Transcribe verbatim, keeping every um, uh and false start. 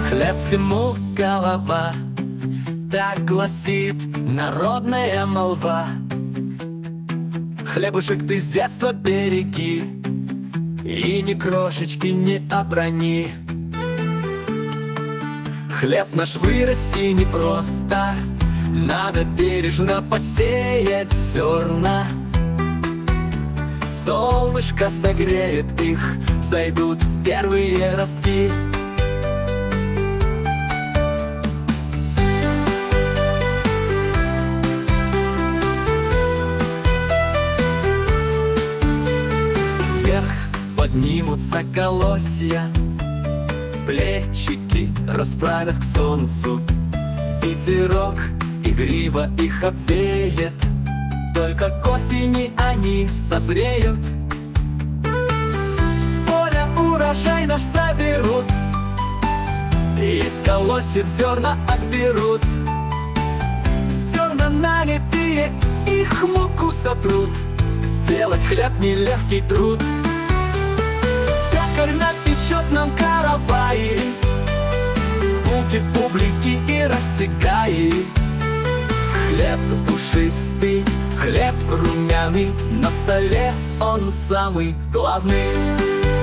Хлеб всему голова, так гласит народная молва. Хлебушек ты с детства береги, и ни крошечки не оброни. Хлеб наш вырасти непросто, надо бережно посеять зерна. Солнышко согреет их, взойдут первые ростки. Вверх поднимутся колосья, плечики расправят к солнцу. Ветерок игриво их обвеет, только к осени они созреют. С поля урожай наш соберут, из колосьев зерна отберут. Зерна налитые их муку сотрут, сделать хлеб нелегкий труд. Пекарь напечет нам караваи, булки, бублики и рассекаи. Хлеб душистый, хлеб румяный, на столе он самый главный.